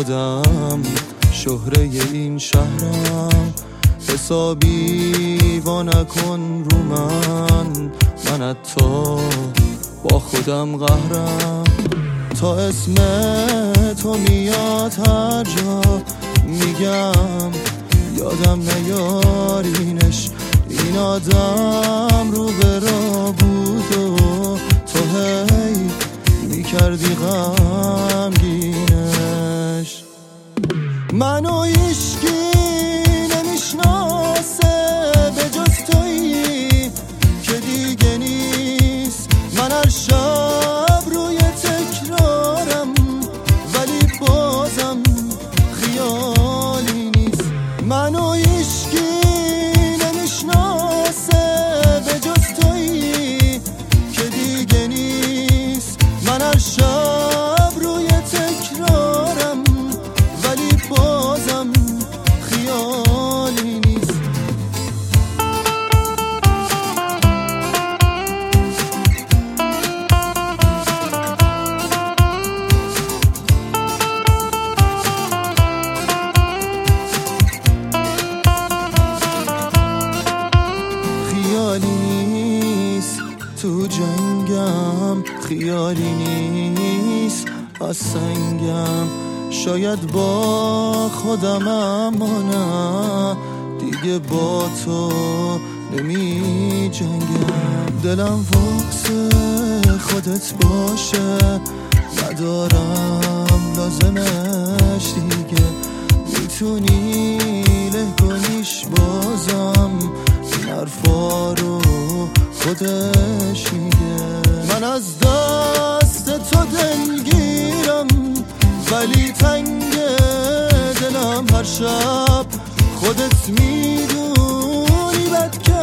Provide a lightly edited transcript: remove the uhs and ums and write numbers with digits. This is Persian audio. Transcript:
خودم شهره این شهرم، حسابی وا نکن رو من حتی با خودم قهرم. تا اسم تو میاد هر جا میگم یادم نیارینش، این آدم رو به راه بود و تو هی میکردی غمگینش. منو هیچکی نمیشناسه به جز تویی که دیگه نیست. من هر شب روی تکرارم ولی بازم خیالی نیست. منو هیچکی نمیشناسه به جز تویی که دیگه نیست. من هر شب روی تکرارم ولی بازم خیالی نیست. خیالی نیست تو جنگم، خیالی نیست از سنگم. شاید با خودم اما نه دیگه با تو نمی جنگم. دلم واسه خودت باشه ندارم لازمش دیگه. میتونی له کنیش بازم این حرفا رو خودش میگه. من از دست تو دلگیرم ولی تنگ دلم هر شب خودت میدونی بد